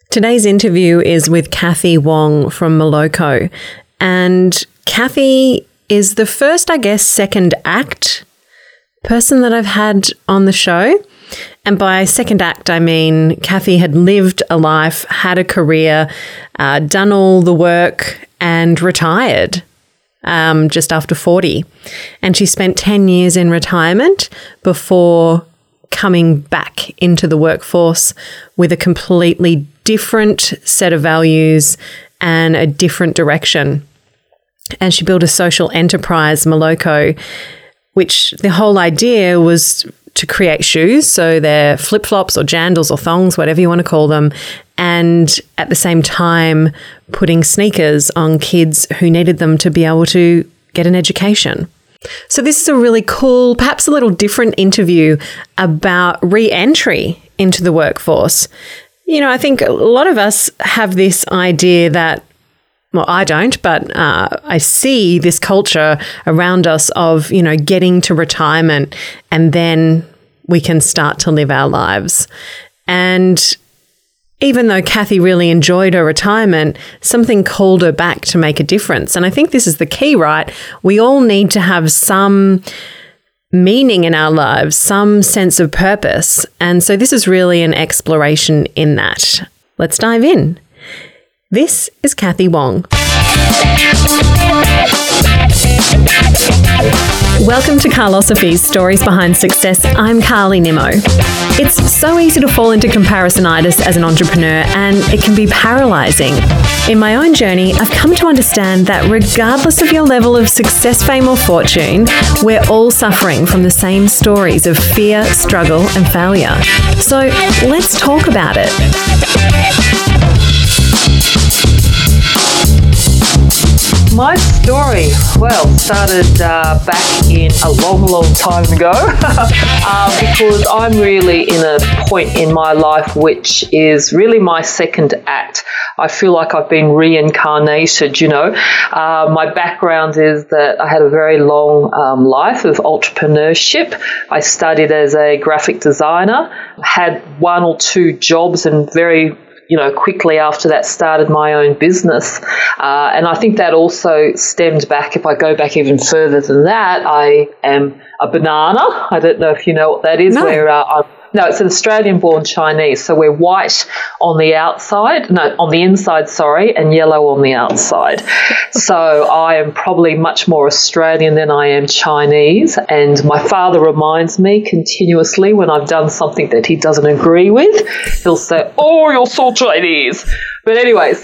Today's interview is with Kathy Wong from Moloko. And Kathy is the first, second act person that I've had on the show. And by second act, I mean Kathy had lived a life, had a career, done all the work and retired just after 40. And she spent 10 years in retirement before coming back into the workforce with a completely different set of values and a different direction. And she built a social enterprise, Moloko, which the whole idea was to create shoes. So they're flip-flops or jandals or thongs, whatever you want to call them. And at the same time, putting sneakers on kids who needed them to be able to get an education. So this is a really cool, perhaps a little different interview about re-entry into the workforce. You know, I think a lot of us have this idea that, well, I don't, but I see this culture around us of, you know, getting to retirement and then we can start to live our lives. And even though Kathy really enjoyed her retirement, something called her back to make a difference. And I think this is the key, right? We all need to have some meaning in our lives, some sense of purpose. And so this is really an exploration in that. Let's dive in. This is Kathy Wong. Welcome to Carlosophy's Stories Behind Success. I'm Carly Nimmo. It's so easy to fall into comparisonitis as an entrepreneur, and it can be paralyzing. In my own journey, I've come to understand that regardless of your level of success, fame, or fortune, we're all suffering from the same stories of fear, struggle, and failure. So let's talk about it. My story, started back in a long, long time ago because I'm really in a point in my life which is really my second act. I feel like I've been reincarnated, you know. My background is that I had a very long life of entrepreneurship. I studied as a graphic designer, had one or two jobs and quickly after that started my own business. And I think that also stemmed back, if I go back even further than that, I am a banana. I don't know if you know what that is. No. No, it's an Australian-born Chinese. So we're white on the inside, and yellow on the outside. So I am probably much more Australian than I am Chinese. And my father reminds me continuously when I've done something that he doesn't agree with, he'll say, "Oh, you're so Chinese." But anyway,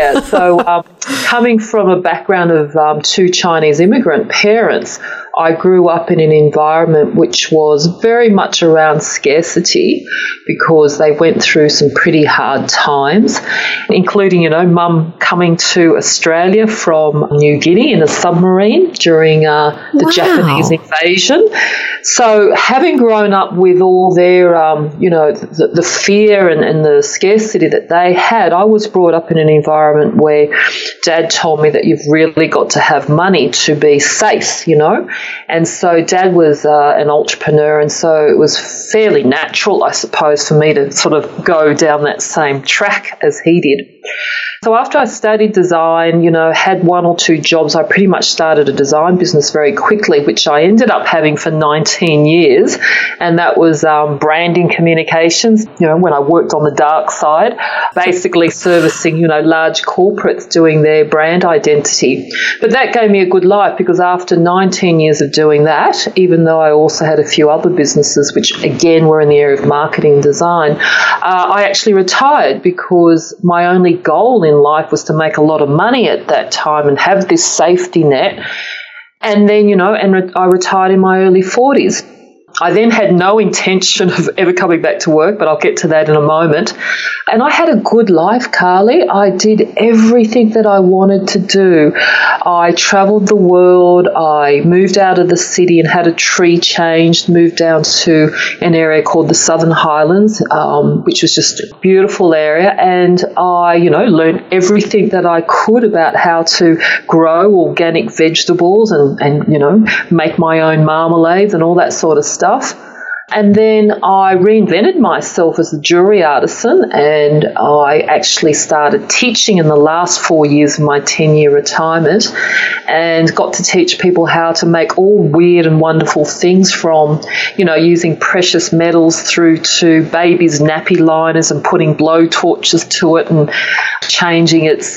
coming from a background of two Chinese immigrant parents, I grew up in an environment which was very much around scarcity because they went through some pretty hard times, including, Mum coming to Australia from New Guinea in a submarine during the Japanese invasion. So having grown up with all their, the fear and the scarcity that they had, I was brought up in an environment where Dad told me that you've really got to have money to be safe, And so Dad was an entrepreneur, and so it was fairly natural, I suppose, for me to sort of go down that same track as he did. So after I studied design, had one or two jobs, I pretty much started a design business very quickly, which I ended up having for 19 years. And that was branding communications, when I worked on the dark side, basically servicing, large corporates doing their brand identity. But that gave me a good life because after 19 years of doing that, even though I also had a few other businesses, which again were in the area of marketing and design, I actually retired because my only goal in life was to make a lot of money at that time and have this safety net. And then, I retired in my early 40s. I then had no intention of ever coming back to work, but I'll get to that in a moment. And I had a good life, Carly. I did everything that I wanted to do. I travelled the world. I moved out of the city and had a tree change, moved down to an area called the Southern Highlands, which was just a beautiful area. And I, learned everything that I could about how to grow organic vegetables and make my own marmalades and all that sort of stuff. And then I reinvented myself as a jewellery artisan, and I actually started teaching in the last 4 years of my 10-year retirement, and got to teach people how to make all weird and wonderful things, from, using precious metals through to babies' nappy liners and putting blow torches to it and changing its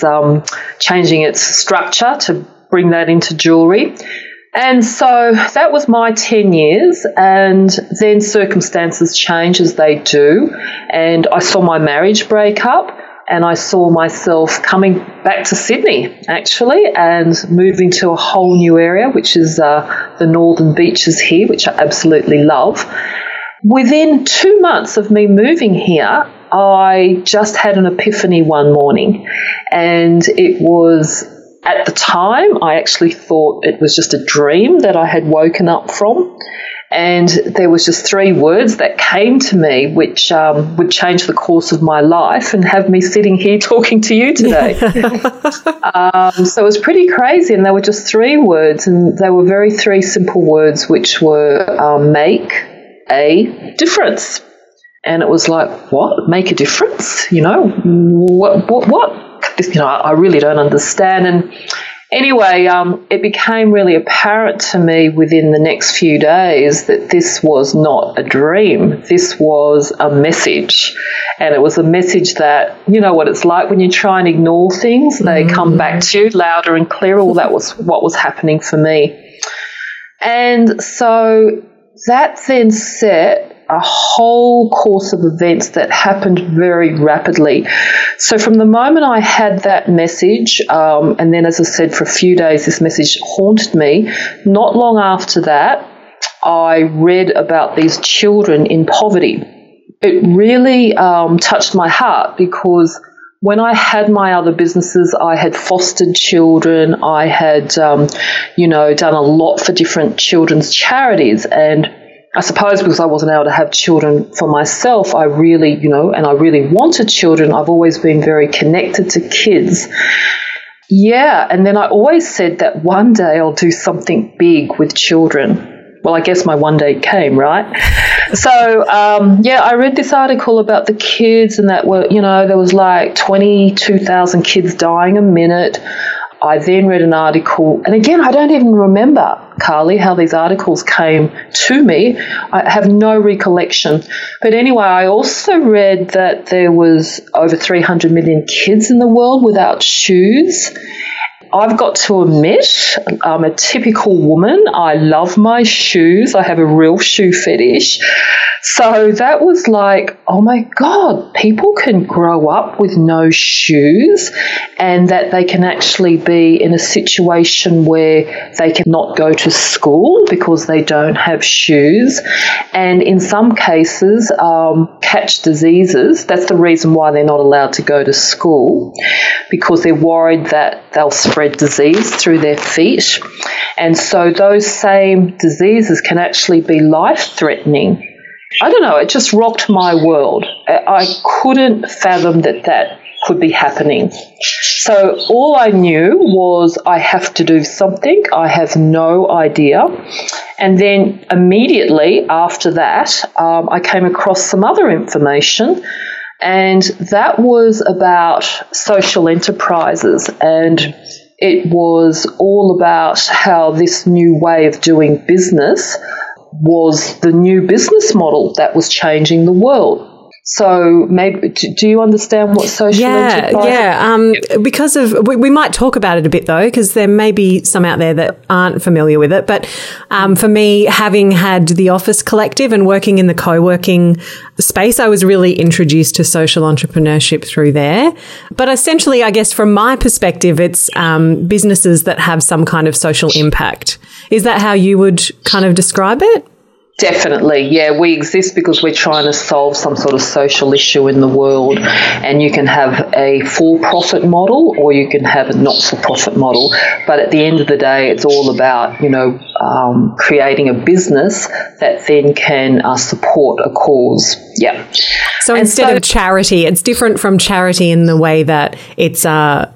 structure to bring that into jewellery. And so that was my 10 years, and then circumstances change as they do, and I saw my marriage break up, and I saw myself coming back to Sydney, actually, and moving to a whole new area, which is the Northern Beaches here, which I absolutely love. Within 2 months of me moving here, I just had an epiphany one morning, and it was... At the time, I actually thought it was just a dream that I had woken up from, and there was just 3 words that came to me which would change the course of my life and have me sitting here talking to you today. So it was pretty crazy, and they were just 3 words, and they were 3 simple words, which were make a difference. And it was like, what? Make a difference? What? I really don't understand. And anyway, it became really apparent to me within the next few days that this was not a dream. This was a message. And it was a message that, what it's like when you try and ignore things, they come back to you louder and clearer. Well, that was what was happening for me. And so that then set a whole course of events that happened very rapidly. So from the moment I had that message, and then, as I said, for a few days this message haunted me, not long after that, I read about these children in poverty. It really touched my heart, because when I had my other businesses, I had fostered children. I had, done a lot for different children's charities, and I suppose because I wasn't able to have children for myself, I really, and I really wanted children. I've always been very connected to kids. Yeah, and then I always said that one day I'll do something big with children. Well, I guess my one day came, right? So, I read this article about the kids, and that there was like 22,000 kids dying a minute. I then read an article, and again, I don't even remember, Carly, how these articles came to me. I have no recollection. But anyway, I also read that there was over 300 million kids in the world without shoes. I've got to admit, I'm a typical woman. I love my shoes. I have a real shoe fetish. So that was like, oh my God, people can grow up with no shoes, and that they can actually be in a situation where they cannot go to school because they don't have shoes, and in some cases catch diseases. That's the reason why they're not allowed to go to school, because they're worried that they'll spread disease through their feet. And so those same diseases can actually be life-threatening. I don't know, it just rocked my world. I couldn't fathom that could be happening. So all I knew was I have to do something. I have no idea. And then immediately after that, I came across some other information, and that was about social enterprises, and it was all about how this new way of doing business was the new business model that was changing the world. So maybe, do you understand what social enterprise? Yeah. Because of, we might talk about it a bit though, because there may be some out there that aren't familiar with it. But for me, having had the Office Collective and working in the co-working space, I was really introduced to social entrepreneurship through there. But essentially, I guess from my perspective, it's businesses that have some kind of social impact. Is that how you would kind of describe it? Definitely, yeah. We exist because we're trying to solve some sort of social issue in the world, and you can have a for-profit model or you can have a not-for-profit model. But at the end of the day, it's all about, creating a business that then can support a cause. Yeah. So instead of charity, it's different from charity in the way that it's a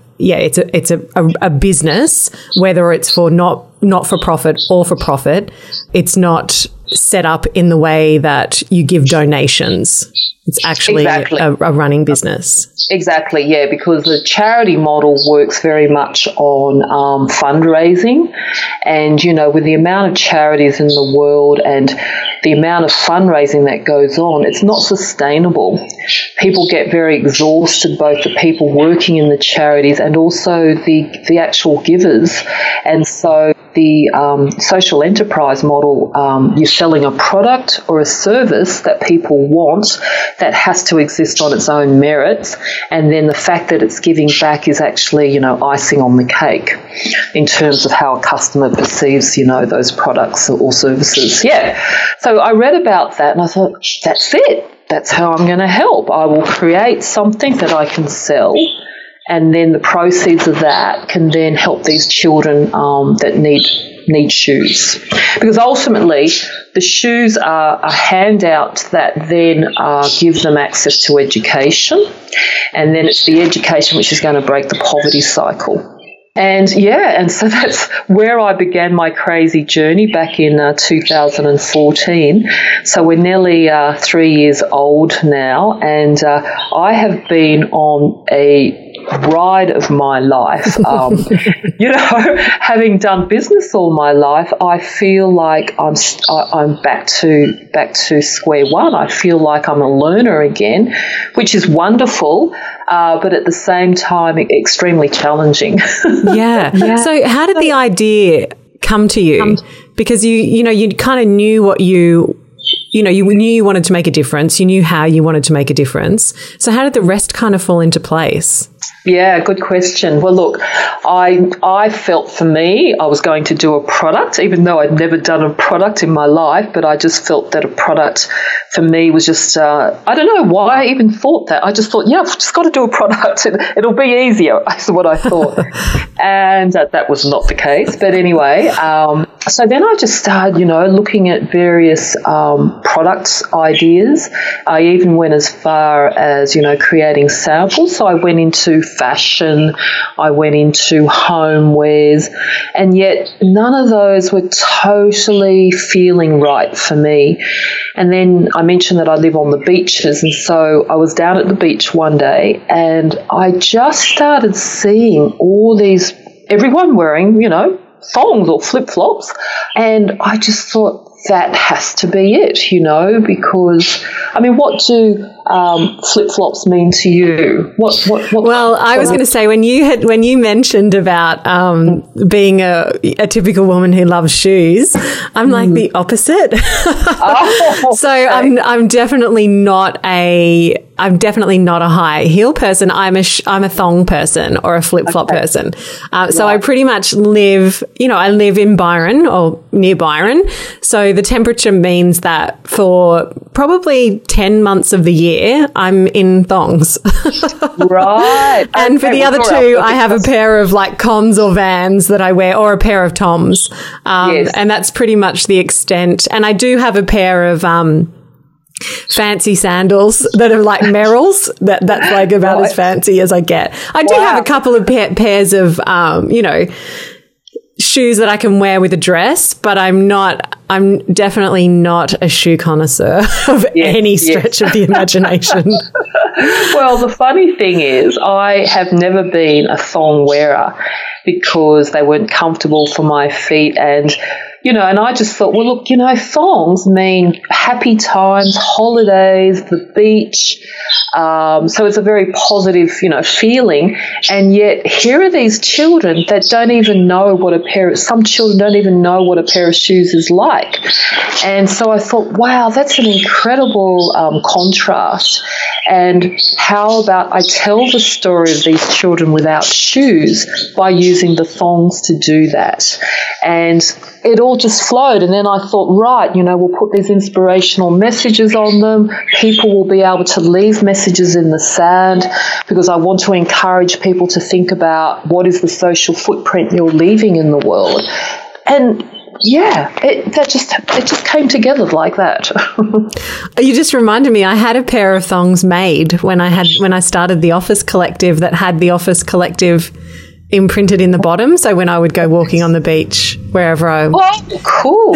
business, whether it's for not for profit or for profit. It's not set up in the way that you give donations. It's actually a running business. Exactly, yeah, because the charity model works very much on fundraising. And, you know, with the amount of charities in the world and the amount of fundraising that goes on, it's not sustainable. People get very exhausted, both the people working in the charities and also the actual givers. And so the social enterprise model, you're selling a product or a service that people want that has to exist on its own merits, and then the fact that it's giving back is actually, you know, icing on the cake in terms of how a customer perceives, you know, those products or services. Yeah. So I read about that and I thought, that's it. That's how I'm going to help. I will create something that I can sell, and then the proceeds of that can then help these children that need shoes. Because ultimately, the shoes are a handout that then give them access to education, and then it's the education which is going to break the poverty cycle. And so that's where I began my crazy journey back in 2014. So we're nearly 3 years old now, and I have been on a ride of my life. You know, having done business all my life, I feel like I'm back to square one. I feel like I'm a learner again, which is wonderful. But at the same time, extremely challenging. Yeah. So how did the idea come to you? Because you kind of knew what you knew you wanted to make a difference. You knew how you wanted to make a difference. So how did the rest kind of fall into place? Yeah, good question. Well, look, I felt for me I was going to do a product, even though I'd never done a product in my life, but I just felt that a product for me was just, I don't know why I even thought that. I just thought, yeah, I've just got to do a product. It'll be easier, is what I thought. And that was not the case. But anyway, so then I just started, looking at various product ideas. I even went as far as, creating samples. So I went into fashion, I went into homewares, and yet none of those were totally feeling right for me. And then I mentioned that I live on the beaches, and so I was down at the beach one day and I just started seeing everyone wearing, thongs or flip-flops, and I just thought, that has to be it, because, what do flip-flops mean to you? What well, I was going to say, when you mentioned about being a typical woman who loves shoes, I'm like the opposite. So okay. I'm definitely not a high heel person. I'm a thong person or a flip-flop person. So I pretty much live in Byron or near Byron. So the temperature means that for probably 10 months of the year, I'm in thongs. Right. And for the other two, I have a pair of like Cons or Vans that I wear, or a pair of Toms. Yes. And that's pretty much the extent. And I do have a pair of fancy sandals that are like Merrells. That's like about as fancy as I get. I do have a couple of pairs of, shoes that I can wear with a dress, but I'm definitely not a shoe connoisseur of any stretch of the imagination. Well, the funny thing is I have never been a thong wearer because they weren't comfortable for my feet, and and I just thought, well, look, thongs mean happy times, holidays, the beach. So it's a very positive, feeling. And yet here are these children that don't even know some children don't even know what a pair of shoes is like. And so I thought, wow, that's an incredible contrast. And how about I tell the story of these children without shoes by using the thongs to do that? And it all just flowed. And then I thought, right, we'll put these inspirational messages on them. People will be able to leave messages in the sand, because I want to encourage people to think about what is the social footprint you're leaving in the world. And it just came together like that. You just reminded me, I had a pair of thongs made when I started the Office Collective that had the Office Collective imprinted in the bottom. So when I would go walking on the beach, wherever I... Oh, cool.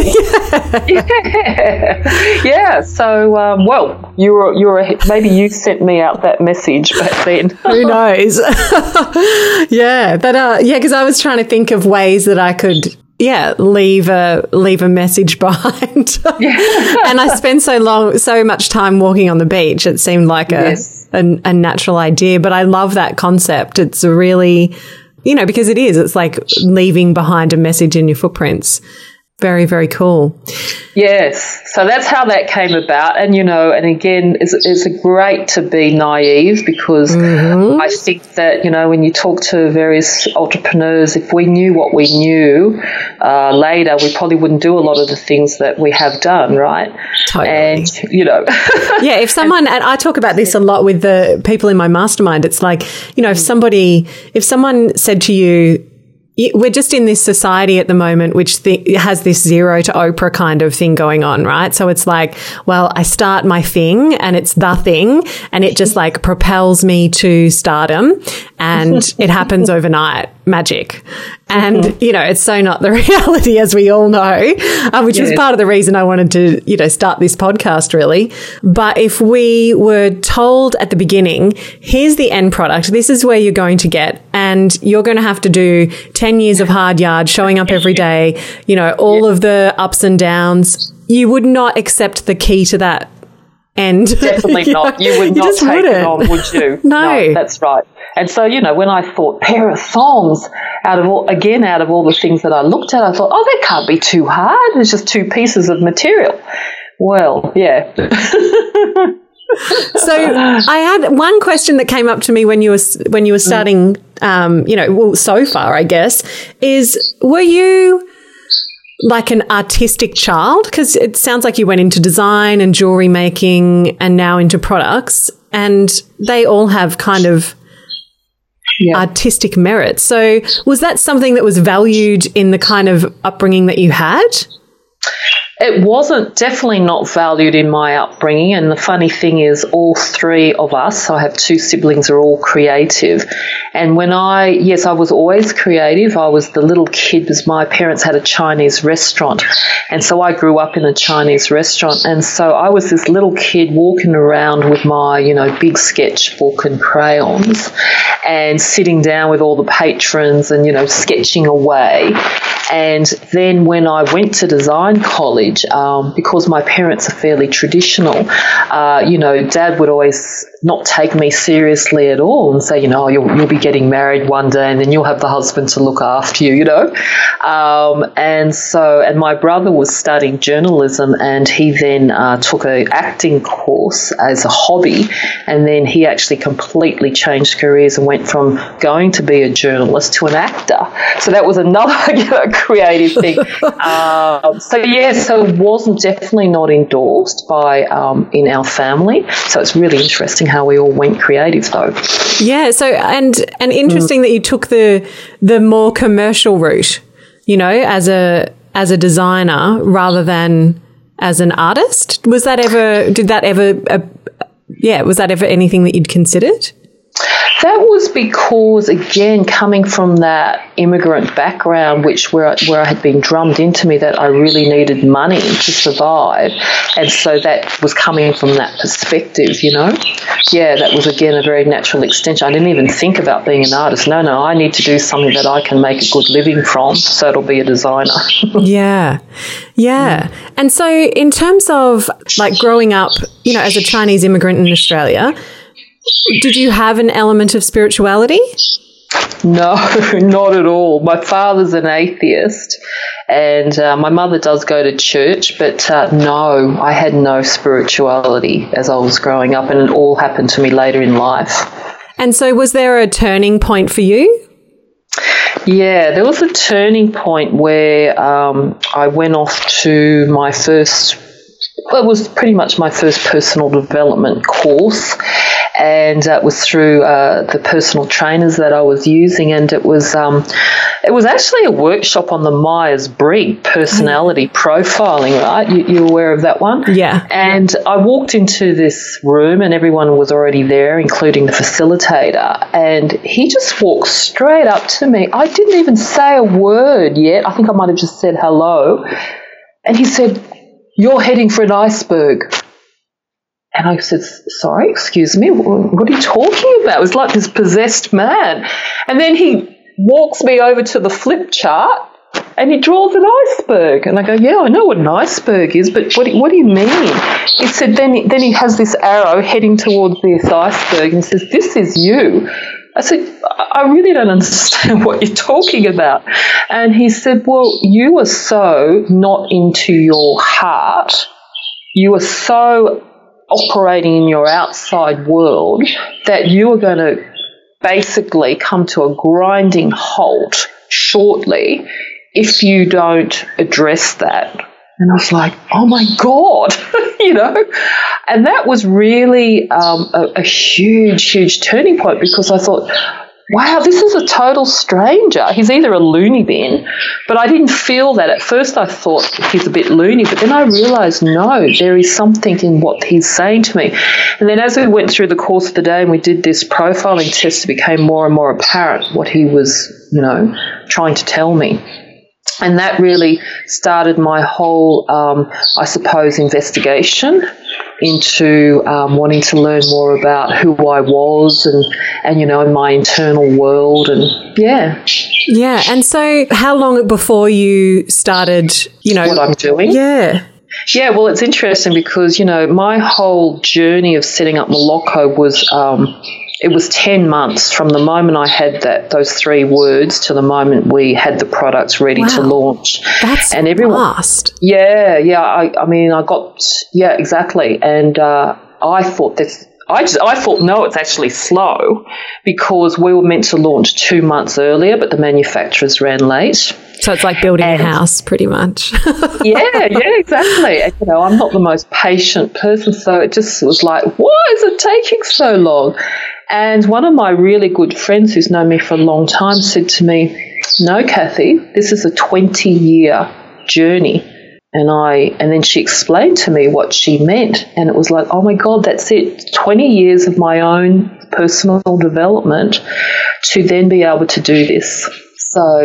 Yeah. So, well, maybe you sent me out that message back then. Who knows? Yeah. But, because I was trying to think of ways that I could... leave a message behind. And I spent so much time walking on the beach. It seemed like a natural idea, but I love that concept. It's a really, because it's like leaving behind a message in your footprints. Very, very cool. Yes. So that's how that came about. And, and again, it's great to be naive because I think that, when you talk to various entrepreneurs, if we knew what we knew later, we probably wouldn't do a lot of the things that we have done, right? Totally. And, Yeah, if someone, and I talk about this a lot with the people in my mastermind, it's like, if someone said to you, we're just in this society at the moment which has this zero to Oprah kind of thing going on, right? So it's like, well, I start my thing and it's the thing and it just like propels me to stardom and it happens overnight, magic. And, it's so not the reality, as we all know, which was part of the reason I wanted to, start this podcast, really. But if we were told at the beginning, here's the end product, this is where you're going to get, and you're going to have to do 10 years of hard yards, showing up every day, all of the ups and downs, you would not accept the key to that end. Definitely not. You would not take it on, would you? No, that's right. And so, when I thought pair of thongs, out of all the things that I looked at, I thought, that can't be too hard. It's just 2 pieces of material. Well, yeah. So I had one question that came up to me when you were starting, so far, I guess, is were you like an artistic child? Because it sounds like you went into design and jewelry making and now into products, and they all have kind of artistic merit. So was that something that was valued in the kind of upbringing that you had? It wasn't, definitely not valued in my upbringing. And the funny thing is all 3 of us, so I have 2 siblings, are all creative. And I was always creative. I was the little kid because my parents had a Chinese restaurant. And so I grew up in a Chinese restaurant. And so I was this little kid walking around with my, big sketchbook and crayons and sitting down with all the patrons and, sketching away. And then when I went to design college, because my parents are fairly traditional, Dad would always not take me seriously at all and say, you'll be getting married one day and then you'll have the husband to look after you, And my brother was studying journalism and he then took an acting course as a hobby, and then he actually completely changed careers and went from going to be a journalist to an actor. So that was another creative thing. So it wasn't, definitely not endorsed by in our family. So it's really interesting how we all went creative, though. Yeah. So and interesting that you took the more commercial route, as a designer rather than as an artist. Was that ever anything that you'd considered? That was because, again, coming from that immigrant background, where I had been drummed into me that I really needed money to survive, and so that was coming from that perspective, Yeah, that was, again, a very natural extension. I didn't even think about being an artist. No, I need to do something that I can make a good living from, so it'll be a designer. Yeah. And so in terms of, like, growing up, as a Chinese immigrant in Australia, did you have an element of spirituality? No, not at all. My father's an atheist and my mother does go to church, but no, I had no spirituality as I was growing up, and it all happened to me later in life. And so was there a turning point for you? Yeah, there was a turning point where I went off to my first, it was pretty much my first personal development course. And it was through the personal trainers that I was using, and it was It was actually a workshop on the Myers-Briggs personality profiling, right? You aware of that one? Yeah. And I walked into this room and everyone was already there, including the facilitator, and he just walked straight up to me. I didn't even say a word yet. I think I might have just said hello. And he said, "You're heading for an iceberg." And I said, "Sorry, excuse me, what are you talking about?" It was like this possessed man. And then he walks me over to the flip chart and he draws an iceberg. And I go, "Yeah, I know what an iceberg is, but what do you mean?" He said, then he has this arrow heading towards this iceberg and says, "This is you." I said, "I really don't understand what you're talking about." And he said, "Well, you are so not into your heart. You are so operating in your outside world that you are going to basically come to a grinding halt shortly if you don't address that." And I was like, oh my God, and that was really a huge, huge turning point, because I thought, wow, this is a total stranger. He's either a loony bin, but I didn't feel that. At first I thought he's a bit loony, but then I realised, no, there is something in what he's saying to me. And then as we went through the course of the day and we did this profiling test, it became more and more apparent what he was, trying to tell me. And that really started my whole, I suppose, investigation into wanting to learn more about who I was and in my internal world, and yeah. Yeah, and so how long before you started, what I'm doing? Yeah. Yeah, well, it's interesting because, my whole journey of setting up Moloko was it was 10 months from the moment I had those 3 words to the moment we had the products ready to launch. That's fast. Yeah. Exactly. And I thought no, it's actually slow, because we were meant to launch 2 months earlier, but the manufacturers ran late. So it's like building a house, pretty much. yeah, exactly. And, I'm not the most patient person, so it just was like, why is it taking so long? And one of my really good friends who's known me for a long time said to me, "No, Kathy, this is a 20-year journey." And then she explained to me what she meant, and it was like, oh my God, that's it. 20 years of my own personal development to then be able to do this. So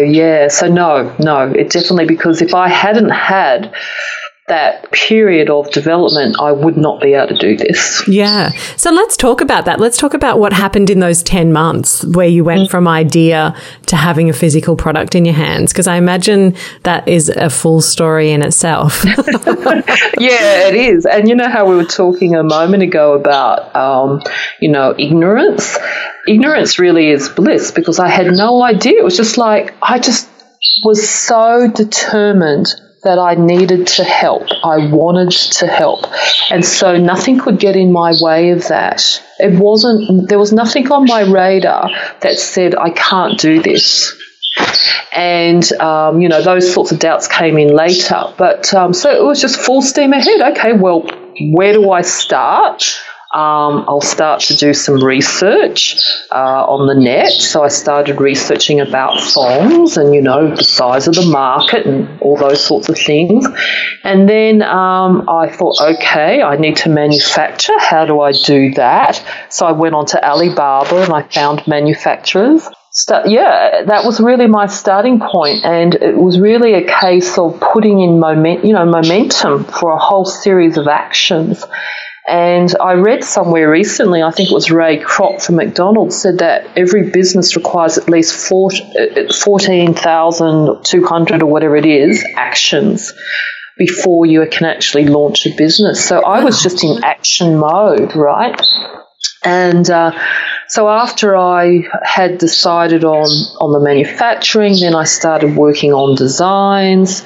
no, it definitely, because if I hadn't had that period of development, I would not be able to do this. Yeah. So let's talk about that. Let's talk about what happened in those 10 months where you went from idea to having a physical product in your hands, because I imagine that is a full story in itself. Yeah, it is. And you know how we were talking a moment ago about, ignorance? Ignorance really is bliss, because I had no idea. It was just like, I just was so determined that I needed to help. I wanted to help. And so nothing could get in my way of that. There was nothing on my radar that said, I can't do this. And, those sorts of doubts came in later. But so it was just full steam ahead. Okay, well, where do I start? I'll start to do some research on the net. So I started researching about thongs and, the size of the market and all those sorts of things. And then I thought, okay, I need to manufacture. How do I do that? So I went on to Alibaba and I found manufacturers. That was really my starting point, and it was really a case of putting in momentum for a whole series of actions. And I read somewhere recently, I think it was Ray Kroc from McDonald's, said that every business requires at least 14,200 or whatever it is, actions before you can actually launch a business. So I was just in action mode, right? And so after I had decided on the manufacturing, then I started working on designs,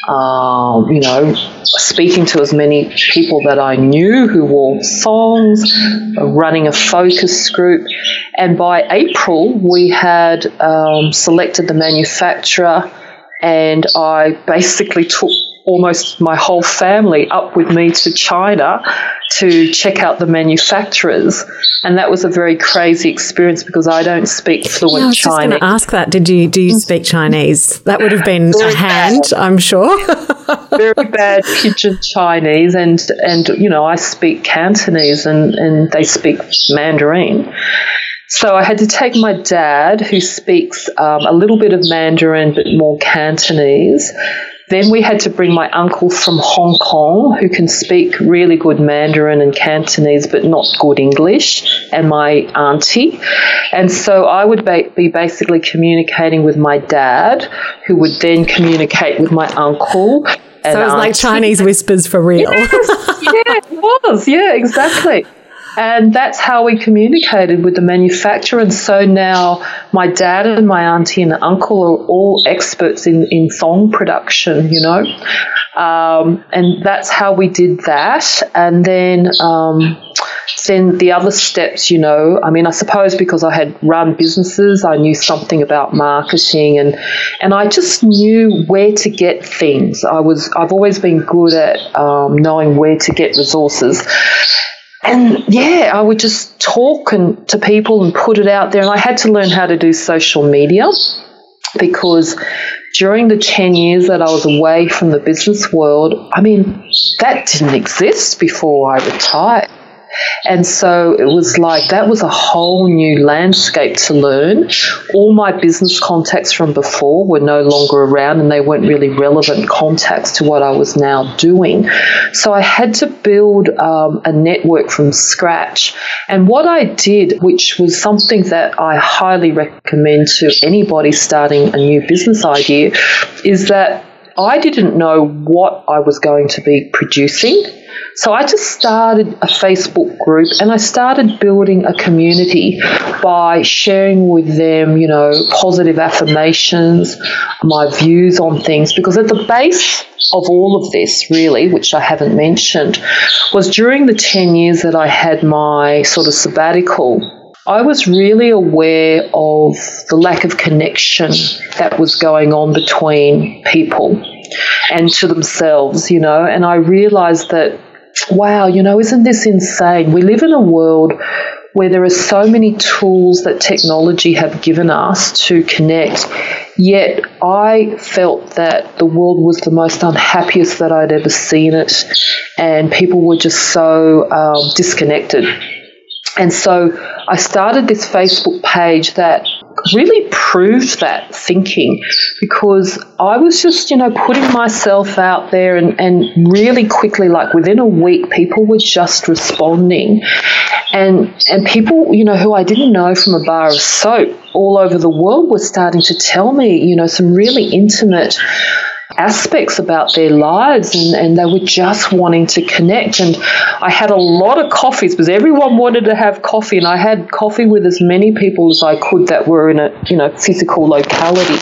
speaking to as many people that I knew who wore thongs, running a focus group. And by April, we had selected the manufacturer, and I basically took almost my whole family up with me to China to check out the manufacturers. And that was a very crazy experience because I don't speak fluent I was Chinese. just going to ask that. Do you speak Chinese? That would have been a hand, I'm sure. Very bad pidgin Chinese, and I speak Cantonese and they speak Mandarin. So I had to take my dad, who speaks a little bit of Mandarin but more Cantonese. Then we had to bring my uncle from Hong Kong, who can speak really good Mandarin and Cantonese but not good English, and my auntie. And so I would be basically communicating with my dad, who would then communicate with my uncle. So it was like Chinese whispers for real. Yes, yeah, it was. Yeah, exactly. And that's how we communicated with the manufacturer. And so now my dad and my auntie and uncle are all experts in thong production, and that's how we did that. And then the other steps, I suppose because I had run businesses, I knew something about marketing and I just knew where to get things. I've always been good at knowing where to get resources. And, I would just talk to people and put it out there. And I had to learn how to do social media because during the 10 years that I was away from the business world, that didn't exist before I retired. And so it was like that was a whole new landscape to learn. All my business contacts from before were no longer around and they weren't really relevant contacts to what I was now doing. So I had to build a network from scratch. And what I did, which was something that I highly recommend to anybody starting a new business idea, is that I didn't know what I was going to be producing. So I just started a Facebook group and I started building a community by sharing with them, positive affirmations, my views on things, because at the base of all of this, really, which I haven't mentioned, was during the 10 years that I had my sort of sabbatical, I was really aware of the lack of connection that was going on between people and to themselves, and I realized that, wow, isn't this insane? We live in a world where there are so many tools that technology have given us to connect, yet I felt that the world was the most unhappiest that I'd ever seen it, and people were just so disconnected. And so I started this Facebook page that really proved that thinking, because I was just, putting myself out there and really quickly, like within a week, people were just responding. And people, who I didn't know from a bar of soap all over the world were starting to tell me, some really intimate aspects about their lives, and they were just wanting to connect. And I had a lot of coffees because everyone wanted to have coffee, and I had coffee with as many people as I could that were in a physical locality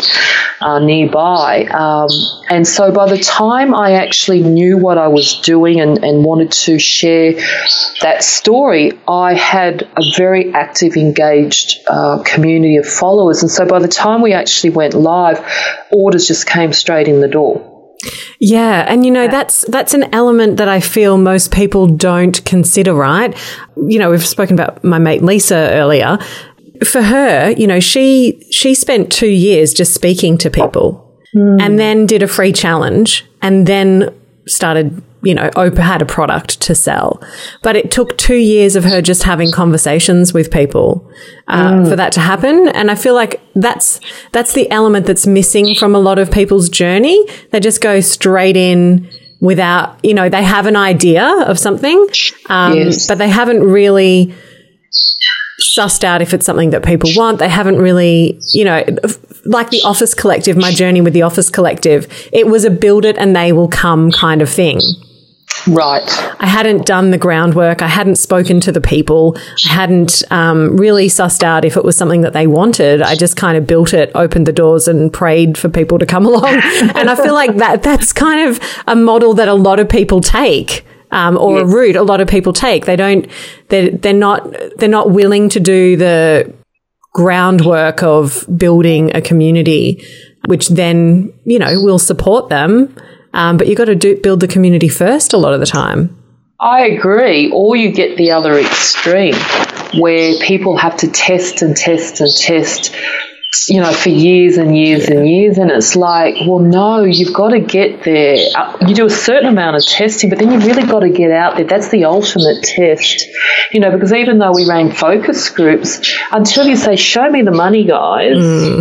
nearby. And so by the time I actually knew what I was doing and wanted to share that story, I had a very active, engaged community of followers. And so by the time we actually went live, orders just came straight in the door. Yeah, and that's an element that I feel most people don't consider, right? We've spoken about my mate Lisa earlier. For her, she spent 2 years just speaking to people and then did a free challenge and then started, had a product to sell. But it took 2 years of her just having conversations with people for that to happen. And I feel like that's the element that's missing from a lot of people's journey. They just go straight in without, they have an idea of something, but they haven't really sussed out if it's something that people want. They haven't really, like the Office Collective, my journey with the Office Collective, it was a build it and they will come kind of thing. Right. I hadn't done the groundwork. I hadn't spoken to the people. I hadn't really sussed out if it was something that they wanted. I just kind of built it, opened the doors and prayed for people to come along. And I feel like that's kind of a model that a lot of people take. Or a route a lot of people take. They're not willing to do the groundwork of building a community, which then, will support them. But you've got to build the community first a lot of the time. I agree. Or you get the other extreme where people have to test and test and test, you know, for years and years and years. And it's like, well, no, you've got to get there. You do a certain amount of testing, but then you've really got to get out there. That's the ultimate test, you know, because even though we ran focus groups, until you say, show me the money, guys,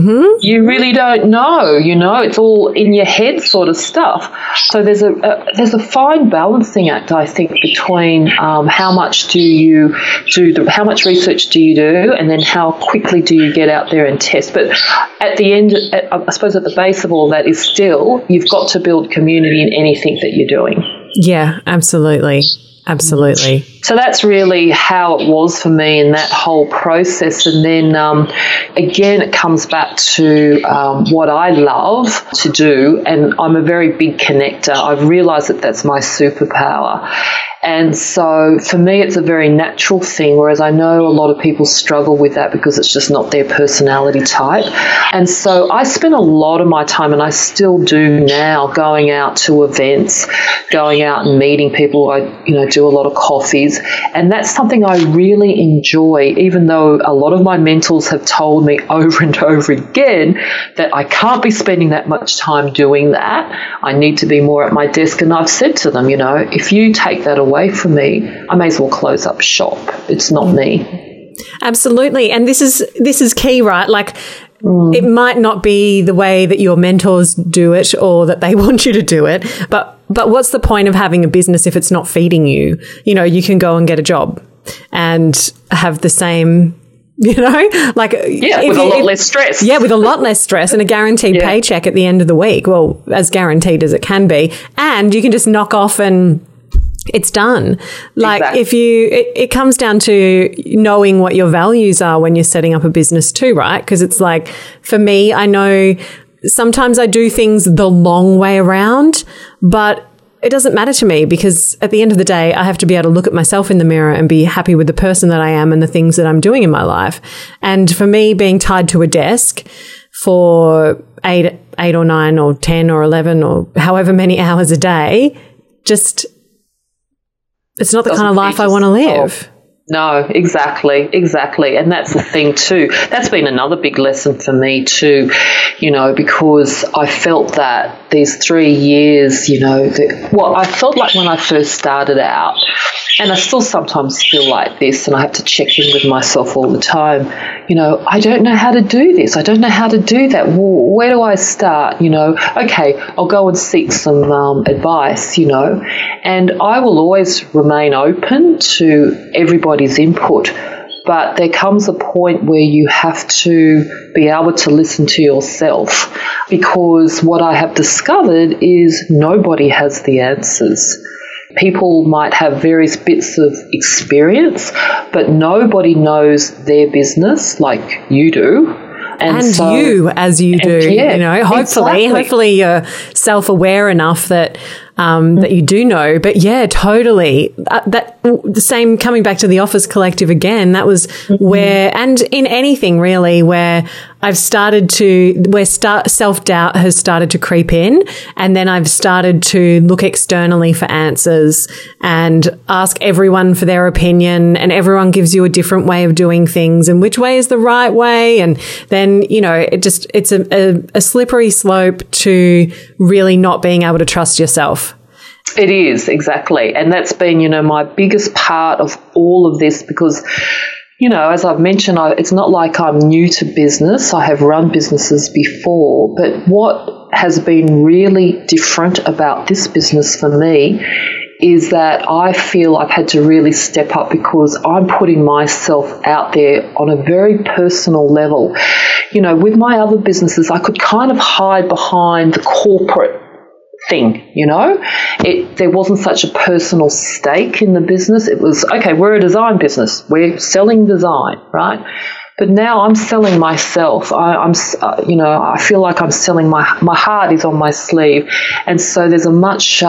you really don't know, you know, it's all in your head sort of stuff. So there's a fine balancing act, I think, between how much do you do, how much research do you do, and then how quickly do you get out there and test. But at the end, I suppose at the base of all that is still, you've got to build community in anything that you're doing. Yeah, absolutely. Absolutely. So that's really how it was for me in that whole process. And then, again, it comes back to what I love to do. And I'm a very big connector. I've realised that that's my superpower. And so for me, it's a very natural thing, whereas I know a lot of people struggle with that because it's just not their personality type. And so I spend a lot of my time, and I still do now, going out to events, going out and meeting people. I, you know, do a lot of coffees, and that's something I really enjoy, even though a lot of my mentors have told me over and over again that I can't be spending that much time doing that. I need to be more at my desk. And I've said to them, you know, if you take that away from me, I may as well close up shop. It's not me. Absolutely. And this is key, right? Like, it might not be the way that your mentors do it or that they want you to do it, but what's the point of having a business if it's not feeding you? You know, you can go and get a job and have the same, you know, like, with a lot less stress. Yeah, with a lot less stress and a guaranteed paycheck at the end of the week. Well, as guaranteed as it can be. And you can just knock off and it's done. Like, exactly. If it comes down to knowing what your values are when you're setting up a business too, right? Because it's like, for me, I know sometimes I do things the long way around, but it doesn't matter to me because at the end of the day, I have to be able to look at myself in the mirror and be happy with the person that I am and the things that I'm doing in my life. And for me, being tied to a desk for 8 or 9 or 10 or 11 or however many hours a day, just, it's not the kind of life I want to live. No, exactly. And that's the thing too. That's been another big lesson for me too, you know, because I felt that these 3 years, you know, I felt like when I first started out, and I still sometimes feel like this, and I have to check in with myself all the time, you know, I don't know how to do this. I don't know how to do that. Well, where do I start? You know, okay, I'll go and seek some advice, you know, and I will always remain open to everybody's input. But there comes a point where you have to be able to listen to yourself, because what I have discovered is nobody has the answers. People might have various bits of experience, but nobody knows their business like you do. And so, you as you do, you know, hopefully you're self-aware enough that that you do know. But yeah, totally. That the same, coming back to the Office Collective again, that was where, and in anything really, where I've started to, where self-doubt has started to creep in, and then I've started to look externally for answers and ask everyone for their opinion, and everyone gives you a different way of doing things and which way is the right way. And then, you know, it's a slippery slope to really not being able to trust yourself. It is, exactly. And that's been, you know, my biggest part of all of this, because, you know, as I've mentioned, it's not like I'm new to business. I have run businesses before. But what has been really different about this business for me is that I feel I've had to really step up, because I'm putting myself out there on a very personal level. You know, with my other businesses, I could kind of hide behind the corporate thing, you know. There wasn't such a personal stake in the business. It was, okay, we're a design business. We're selling design, right? But now I'm selling myself. I'm I feel like I'm selling my heart is on my sleeve. And so there's a much,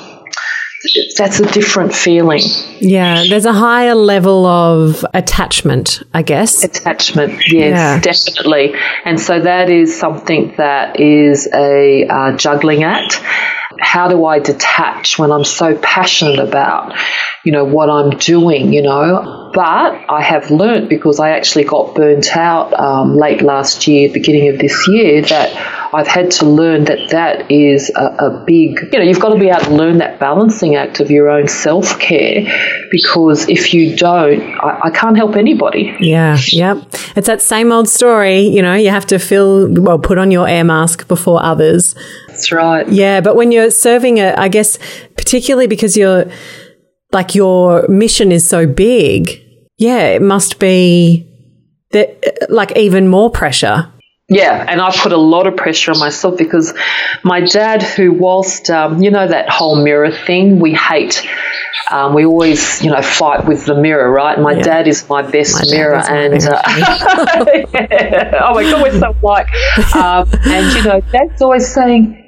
that's a different feeling. Yeah, there's a higher level of attachment, I guess. Attachment, yes, definitely. And so that is something that is a juggling act. How do I detach when I'm so passionate about, what I'm doing, But I have learnt, because I actually got burnt out late last year, beginning of this year, that I've had to learn that is a big, you've got to be able to learn that balancing act of your own self-care, because if you don't, I can't help anybody. Yeah, yep. It's that same old story, you have to put on your air mask before others. That's right. Yeah, but when you're serving I guess, particularly because your mission is so big, it must be even more pressure. Yeah, and I put a lot of pressure on myself, because my dad, who whilst, that whole mirror thing, we hate, we always, fight with the mirror, right? My dad is my best mirror. And, oh my God, we're so alike. And, Dad's always saying,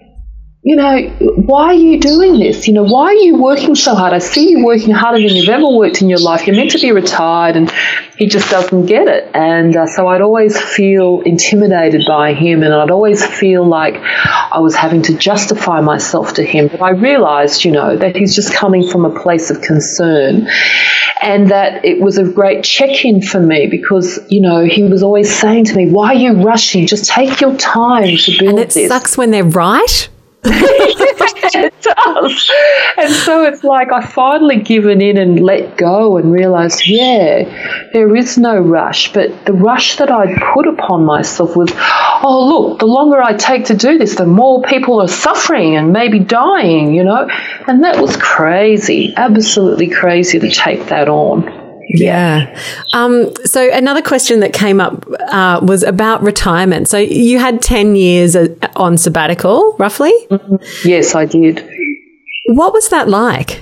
why are you doing this? Why are you working so hard? I see you working harder than you've ever worked in your life. You're meant to be retired. And he just doesn't get it. And so I'd always feel intimidated by him, and I'd always feel like I was having to justify myself to him. But I realised, that he's just coming from a place of concern, and that it was a great check-in for me, because, he was always saying to me, why are you rushing? Just take your time to build this. And it sucks when they're right. It does. And so it's like I finally given in and let go and realised, there is no rush. But the rush that I'd put upon myself was, oh, look, the longer I take to do this, the more people are suffering and maybe dying, And that was crazy, absolutely crazy to take that on. Yeah. So another question that came up was about retirement. So you had 10 years on sabbatical, roughly? Mm-hmm. Yes, I did. What was that like?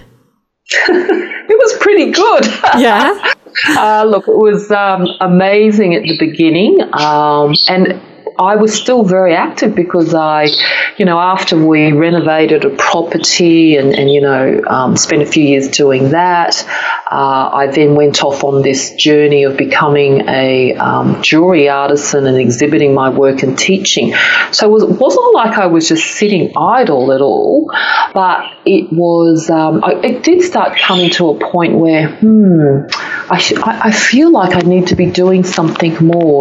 It was pretty good. Yeah. Look, it was amazing at the beginning, and I was still very active, because after we renovated a property and spent a few years doing that, I then went off on this journey of becoming a jewellery artisan and exhibiting my work and teaching. So it wasn't like I was just sitting idle at all, but it was. It did start coming to a point where, I feel like I need to be doing something more,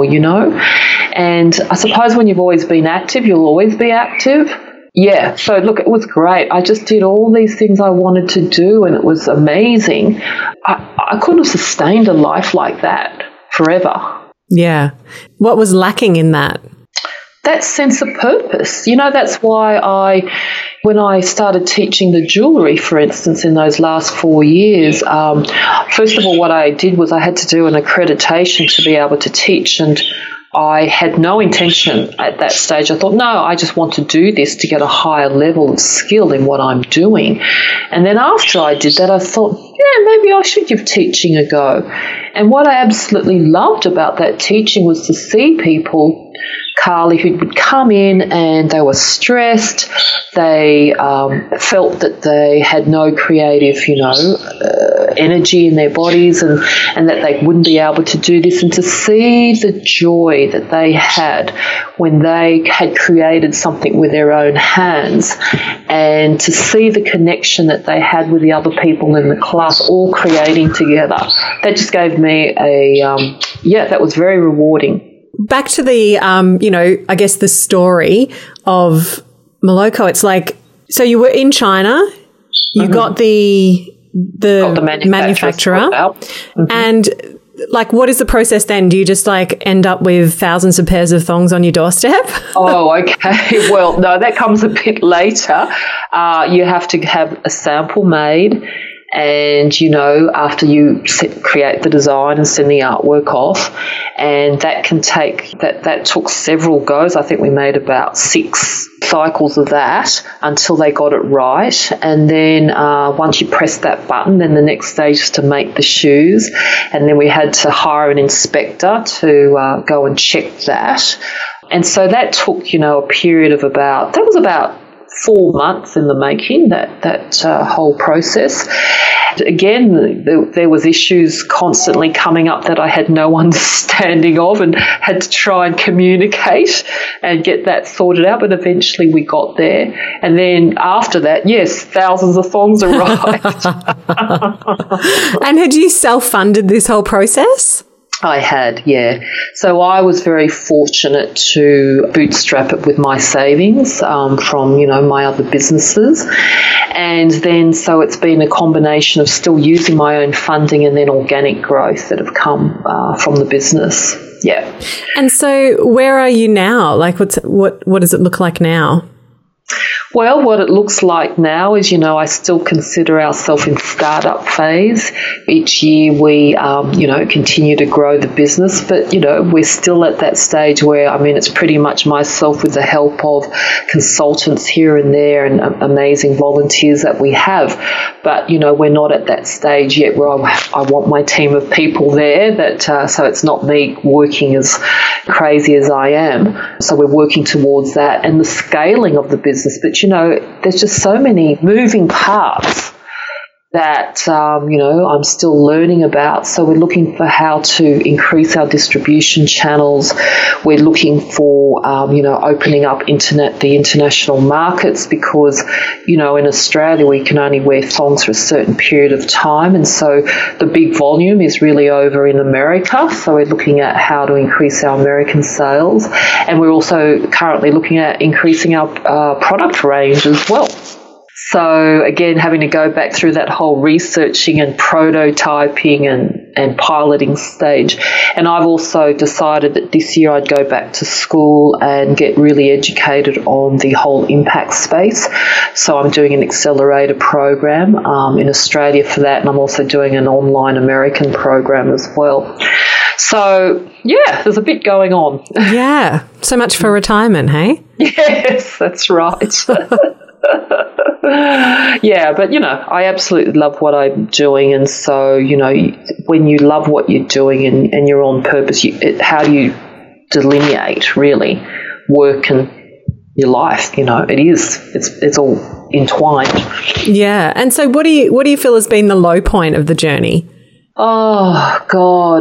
And I suppose when you've always been active, you'll always be active. Yeah, so look, it was great. I just did all these things I wanted to do, and it was amazing. I couldn't have sustained a life like that forever. Yeah. What was lacking in that? That sense of purpose. That's why when I started teaching the jewellery, for instance, in those last 4 years, first of all, what I did was I had to do an accreditation to be able to teach, and I had no intention at that stage. I thought, no, I just want to do this to get a higher level of skill in what I'm doing. And then after I did that, I thought, maybe I should give teaching a go. And what I absolutely loved about that teaching was to see people, Carly, who would come in and they were stressed. They felt that they had no creative, energy in their bodies, and that they wouldn't be able to do this. And to see the joy that they had when they had created something with their own hands, and to see the connection that they had with the other people in the class, all creating together, that just gave me that was very rewarding. Back to the, I guess the story of Moloko. It's like, so you were in China, you got the manufacturer, and what is the process then? Do you just end up with thousands of pairs of thongs on your doorstep? Oh, okay. Well, no, that comes a bit later. You have to have a sample made. And, after you create the design and send the artwork off, and that can take, that took several goes. I think we made about 6 cycles of that until they got it right. And then once you press that button, then the next stage is to make the shoes. And then we had to hire an inspector to go and check that. And so that took, a period of about 4 months in the making, that whole process. Again, there was issues constantly coming up that I had no understanding of and had to try and communicate and get that sorted out, but eventually we got there. And then after that, yes, thousands of thongs arrived. And had you self-funded this whole process? I had, yeah. So I was very fortunate to bootstrap it with my savings from, my other businesses. And then so it's been a combination of still using my own funding and then organic growth that have come from the business. Yeah. And so where are you now? Like what does it look like now? Well, what it looks like now is, I still consider ourselves in startup phase. Each year we, continue to grow the business, but, we're still at that stage where, it's pretty much myself with the help of consultants here and there and amazing volunteers that we have. But, we're not at that stage yet where I want my team of people there that, so it's not me working as crazy as I am. So we're working towards that and the scaling of the business. But, there's just so many moving parts that, I'm still learning about. So we're looking for how to increase our distribution channels. We're looking for, opening up the international markets because, in Australia we can only wear thongs for a certain period of time. And so the big volume is really over in America. So we're looking at how to increase our American sales. And we're also currently looking at increasing our product range as well. So again, having to go back through that whole researching and prototyping and piloting stage. And I've also decided that this year I'd go back to school and get really educated on the whole impact space. So I'm doing an accelerator program in Australia for that, and I'm also doing an online American program as well. So, yeah, there's a bit going on. Yeah, so much for retirement, hey? Yes, that's right. Yeah, but, I absolutely love what I'm doing. And so, when you love what you're doing and you're on purpose, how do you delineate, really, work and your life? It's all entwined. Yeah. And so what do you feel has been the low point of the journey? Oh, God,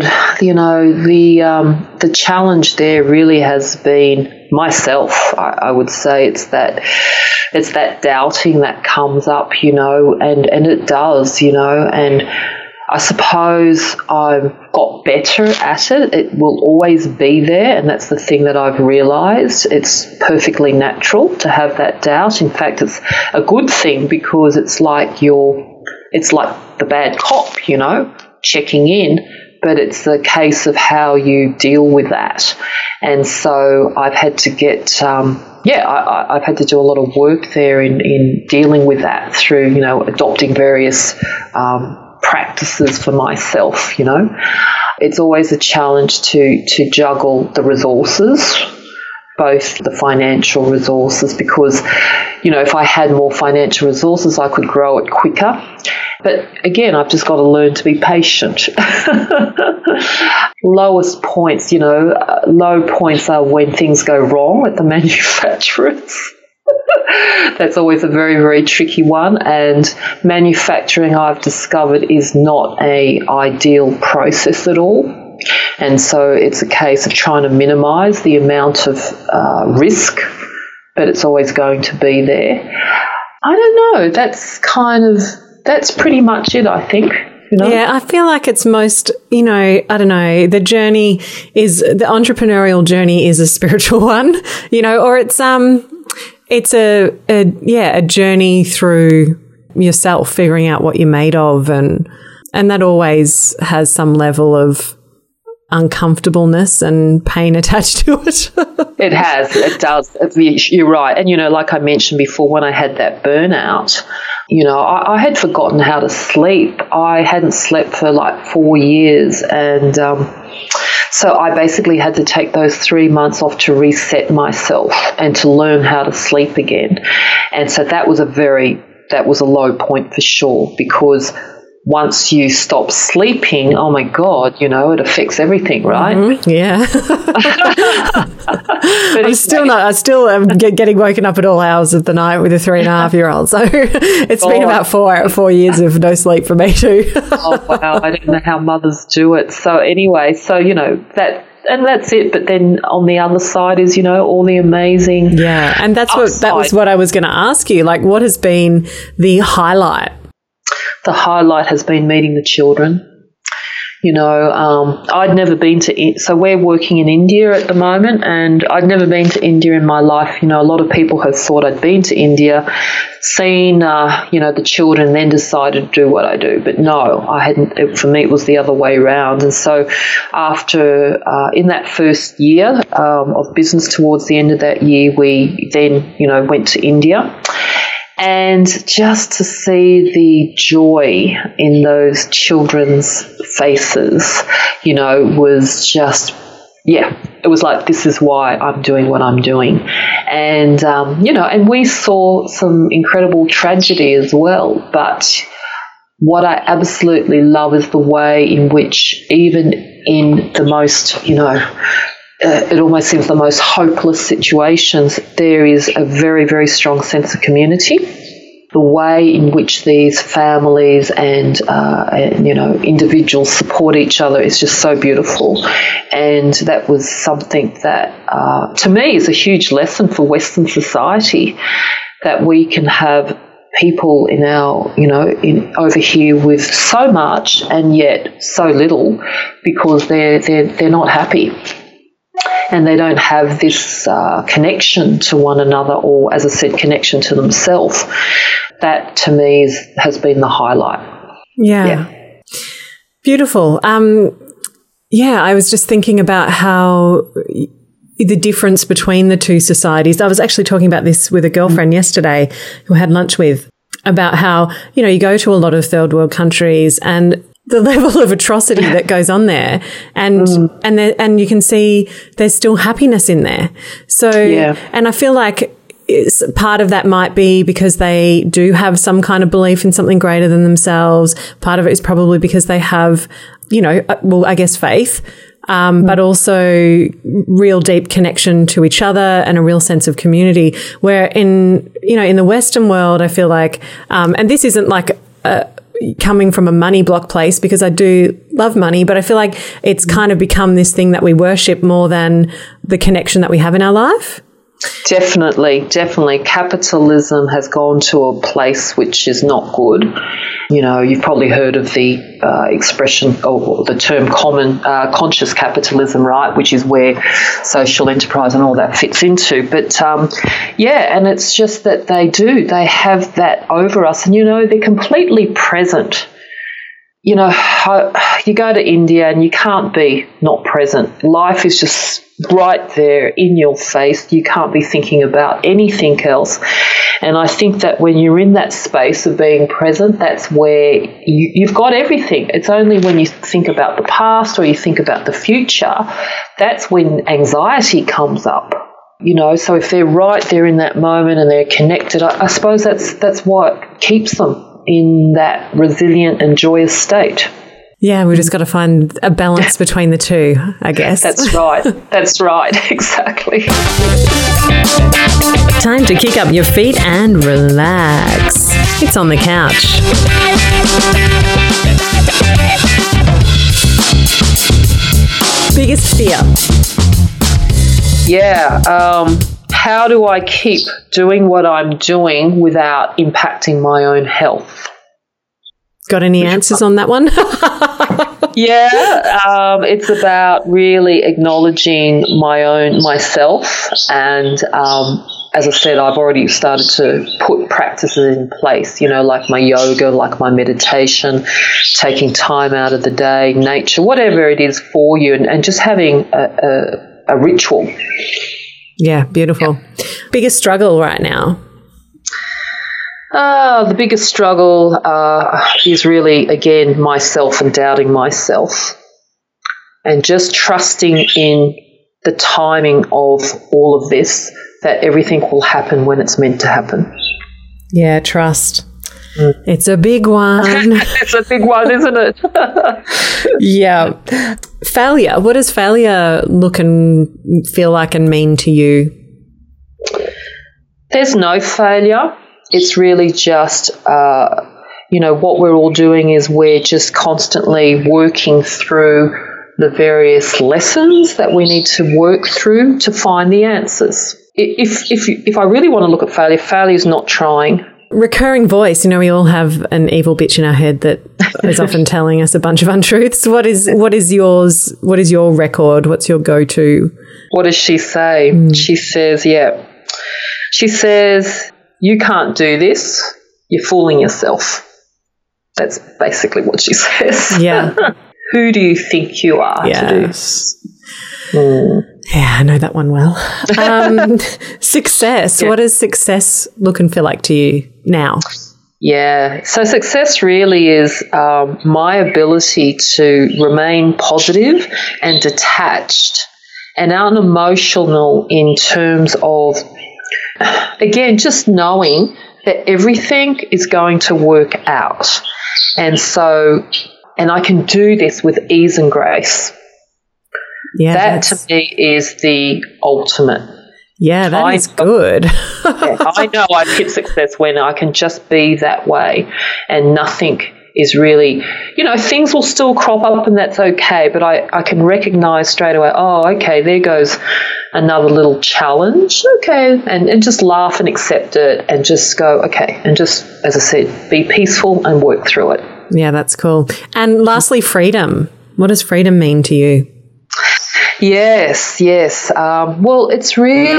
the challenge there really has been myself. I would say it's that doubting that comes up, and it does, and I suppose I've got better at it. It will always be there, and that's the thing that I've realised. It's perfectly natural to have that doubt. In fact, it's a good thing because it's like the bad cop, checking in, but it's a case of how you deal with that. And so I've had to get, I've had to do a lot of work there in dealing with that through, adopting various practices for myself, It's always a challenge to juggle the resources, both the financial resources, because, if I had more financial resources, I could grow it quicker. But again, I've just got to learn to be patient. Lowest points, low points are when things go wrong at the manufacturers. That's always a very, very tricky one. And manufacturing, I've discovered, is not an ideal process at all. And so it's a case of trying to minimise the amount of risk, but it's always going to be there. I don't know. That's pretty much it, I think. Yeah, I feel like it's most, I don't know, the entrepreneurial journey is a spiritual one, or it's a journey through yourself, figuring out what you're made of, and that always has some level of uncomfortableness and pain attached to it. It does. You're right. And, like I mentioned before, when I had that burnout, I had forgotten how to sleep. I hadn't slept for like 4 years. And so I basically had to take those 3 months off to reset myself and to learn how to sleep again. And so that was a low point for sure, because once you stop sleeping, oh my God, it affects everything, right? Mm-hmm. Yeah. I'm still am getting woken up at all hours of the night with a 3.5-year-old. So it's been about 4 years of no sleep for me too. Oh, wow. I don't know how mothers do it. So anyway, that's it. But then on the other side is, all the amazing. Yeah. And that was what I was going to ask you. Like, what has been the highlight? The highlight has been meeting the children. I'd never been to, so we're working in India at the moment, and I'd never been to India in my life. A lot of people have thought I'd been to India, seen, the children, then decided to do what I do. But no, I hadn't. For me, it was the other way around. And so after, in that first year of business, towards the end of that year, we then, went to India. And just to see the joy in those children's faces, was just, it was like, this is why I'm doing what I'm doing. And, and we saw some incredible tragedy as well. But what I absolutely love is the way in which, even in the most, it almost seems the most hopeless situations, there is a very, very strong sense of community. The way in which these families and individuals support each other is just so beautiful. And that was something that, to me, is a huge lesson for Western society, that we can have people in our, over here with so much and yet so little, because they're not happy. And they don't have this connection to one another, or, as I said, connection to themselves. That, to me, has been the highlight. Yeah. Beautiful. I was just thinking about how the difference between the two societies. I was actually talking about this with a girlfriend yesterday who I had lunch with, about how, you go to a lot of third world countries and the level of atrocity that goes on there, and you can see there's still happiness in there. So, and I feel like part of that might be because they do have some kind of belief in something greater than themselves. Part of it is probably because they have, I guess faith, but also real deep connection to each other and a real sense of community. Where in the Western world, I feel like, and this isn't like coming from a money block place, because I do love money, but I feel like it's kind of become this thing that we worship more than the connection that we have in our life. Definitely. Capitalism has gone to a place which is not good. You've probably heard of the expression or the term conscious capitalism, right, which is where social enterprise and all that fits into. But, and it's just that they have that over us, and, they're completely present. You go to India and you can't be not present. Life is just right there in your face. You can't be thinking about anything else. And I think that when you're in that space of being present, that's where you've got everything. It's only when you think about the past or you think about the future, that's when anxiety comes up. So if they're right there in that moment and they're connected, I suppose that's what keeps them in that resilient and joyous state. Yeah, we've just got to find a balance between the two, I guess. That's right. Exactly. Time to kick up your feet and relax. It's on the couch. Biggest fear? Yeah, how do I keep doing what I'm doing without impacting my own health? Got any answers on that one? It's about really acknowledging myself, and as I said, I've already started to put practices in place, like my yoga, like my meditation, taking time out of the day, nature, whatever it is for you, and just having a ritual. Yeah, beautiful. Yeah. Biggest struggle right now? The biggest struggle is really, again, myself and doubting myself, and just trusting in the timing of all of this, that everything will happen when it's meant to happen. Yeah, trust. It's a big one. It's a big one, isn't it? Yeah. Failure. What does failure look and feel like and mean to you? There's no failure. It's really just, what we're all doing is we're just constantly working through the various lessons that we need to work through to find the answers. If I really want to look at failure is not trying. Recurring voice, we all have an evil bitch in our head that is often telling us a bunch of untruths. What is yours? What is your record? What's your go-to? What does she say? She says, you can't do this. You're fooling yourself. That's basically what she says. Yeah. Who do you think you are to do this? Yeah, I know that one well. Success. Yeah. What does success look and feel like to you now? Yeah. So success really is my ability to remain positive and detached and unemotional in terms of, again, just knowing that everything is going to work out. And I can do this with ease and grace. Yeah, that to me is the ultimate. Yeah, that is good. I know I've hit success when I can just be that way and nothing is really, things will still crop up and that's okay, but I can recognize straight away, there goes another little challenge, okay, and just laugh and accept it and just go, okay, and just, as I said, be peaceful and work through it. Yeah, that's cool. And lastly, freedom. What does freedom mean to you? Yes. Well, it's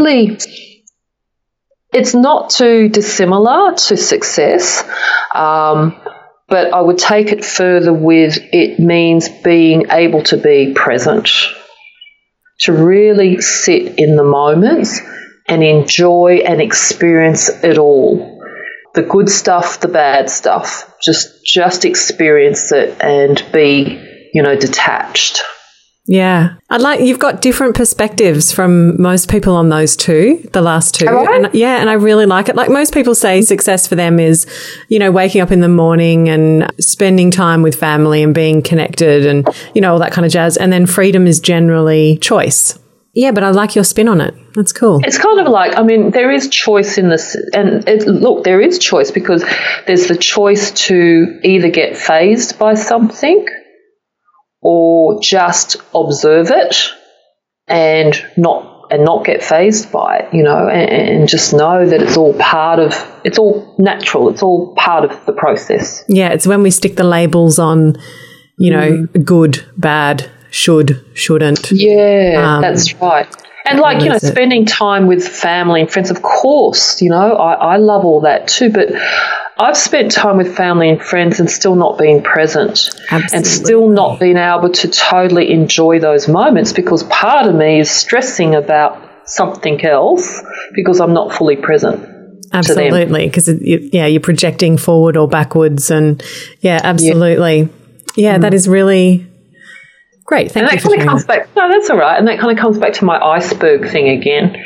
not too dissimilar to success, but I would take it further with it means being able to be present, to really sit in the moments and enjoy and experience it all. The good stuff, the bad stuff, just experience it and be, detached. Yeah. You've got different perspectives from most people on those two, the last two. Right. And I really like it. Like most people say success for them is, waking up in the morning and spending time with family and being connected and, all that kind of jazz. And then freedom is generally choice. Yeah, but I like your spin on it. That's cool. It's kind of like, there is choice in this. And there is choice because there's the choice to either get fazed by something or just observe it and not get fazed by it, and just know that it's all natural. It's all part of the process. Yeah, it's when we stick the labels on, good, bad, should, shouldn't. Yeah, that's right. And spending time with family and friends, of course, I love all that too, but I've spent time with family and friends and still not been present. Absolutely. And still not being able to totally enjoy those moments because part of me is stressing about something else because I'm not fully present. Absolutely, because you're projecting forward or backwards and absolutely. Yeah, that is really great. Thank you for sharing that. No, that's all right. And that kind of comes back to my iceberg thing again.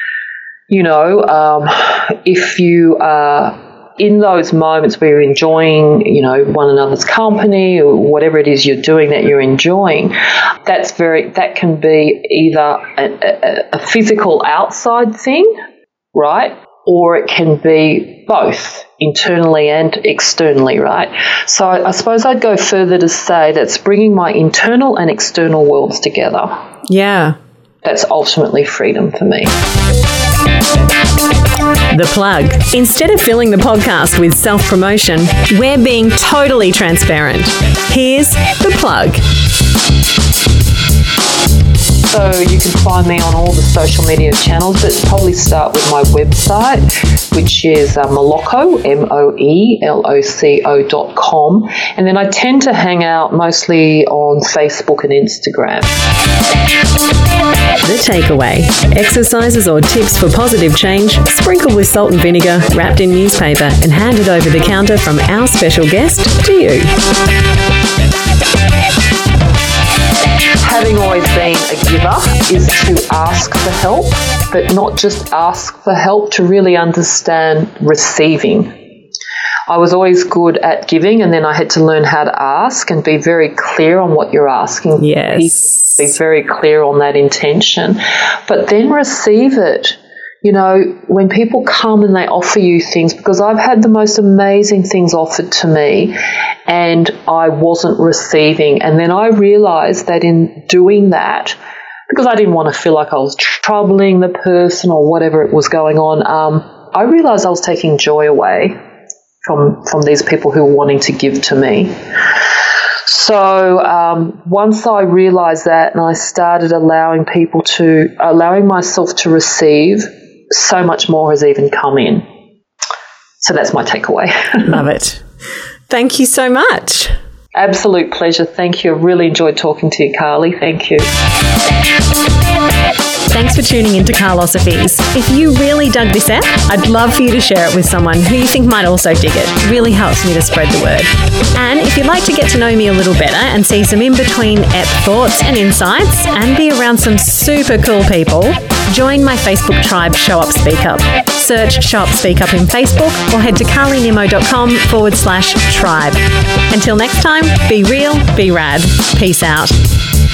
If you are in those moments where you're enjoying, one another's company or whatever it is you're doing that you're enjoying, that can be either a physical outside thing, right? Or it can be both internally and externally, right? So I suppose I'd go further to say that's bringing my internal and external worlds together. Yeah. That's ultimately freedom for me. The Plug. Instead of filling the podcast with self-promotion, we're being totally transparent. Here's The Plug. So you can find me on all the social media channels, but probably start with my website, which is Moeloco, Moeloco.com. And then I tend to hang out mostly on Facebook and Instagram. The takeaway. Exercises or tips for positive change, sprinkled with salt and vinegar, wrapped in newspaper, and handed over the counter from our special guest to you. Having always been a giver is to ask for help, but not just ask for help, to really understand receiving. I was always good at giving, and then I had to learn how to ask and be very clear on what you're asking. Yes. Be very clear on that intention, but then receive it. You know, when people come and they offer you things, because I've had the most amazing things offered to me and I wasn't receiving. And then I realized that in doing that, because I didn't want to feel like I was troubling the person or whatever it was going on, I realized I was taking joy away from these people who were wanting to give to me. So once I realized that and I started allowing myself to receive, so much more has even come in. So that's my takeaway. Love it. Thank you so much. Absolute pleasure. Thank you. I really enjoyed talking to you, Carly. Thank you. Thanks for tuning into Carlosophies. If you really dug this out, I'd love for you to share it with someone who you think might also dig it. It really helps me to spread the word. And if you'd like to get to know me a little better and see some in-between ep thoughts and insights and be around some super cool people, join my Facebook tribe, Show Up Speak Up. Search Show Up Speak Up in Facebook or head to carlynimmo.com/tribe. Until next time, be real, be rad. Peace out.